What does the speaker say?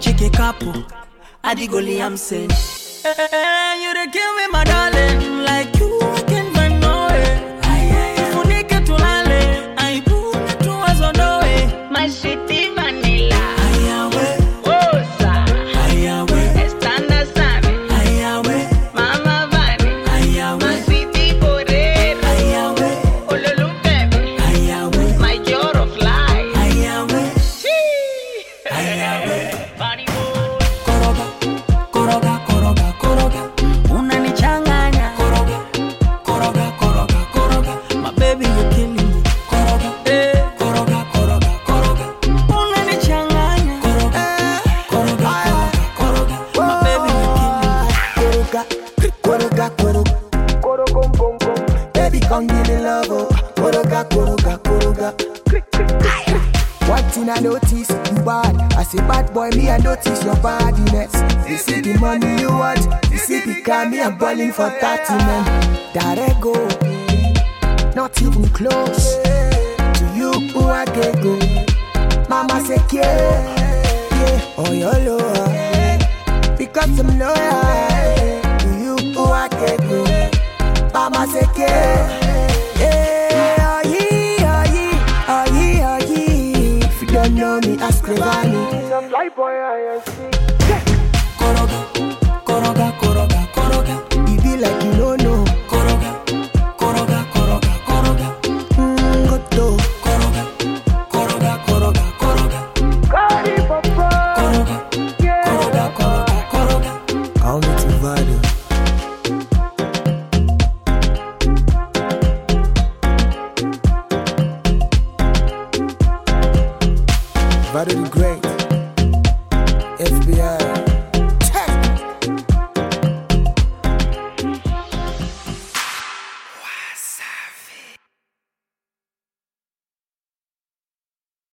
chicken couple. Adigoli, I'm saying. Hey, you dey kill me, my darling. Like you, I can't find no way. Funike tulale, I put to us on the way. My city vanilla. Ayawe, Osa. ayawe, Estanda Sami. ayawe, Mama Vani. My ayawe, city Correra. ayawe, Ololu baby. ayawe, My joy of life. ayawe, Chee. ayawe. Funny boy. Koroga, koroga, koroga, koroga. Unanichanganya. Koroga, koroga, koroga, koroga. My baby, you killing me. Koroga, koroga, koroga, koroga. Unanichanganya. Koroga, koroga, koroga, koroga. My baby, you killing me. Koroga, koroga, baby, come give me love, oh. Koroga, koroga, koroga. One thing I notice, you bad. I say bad boy, me I notice your bodiness. This is the money you want. This is the car, me I'm balling for 30 men. There go, not even close to you, who I can go. Mama say yeah, oh your love, because I'm loyal to you, who I can go. Mama say yeah, oh yeah. If you don't know me, ask Revani. Koroga, koroga, koroga, koroga. It be like you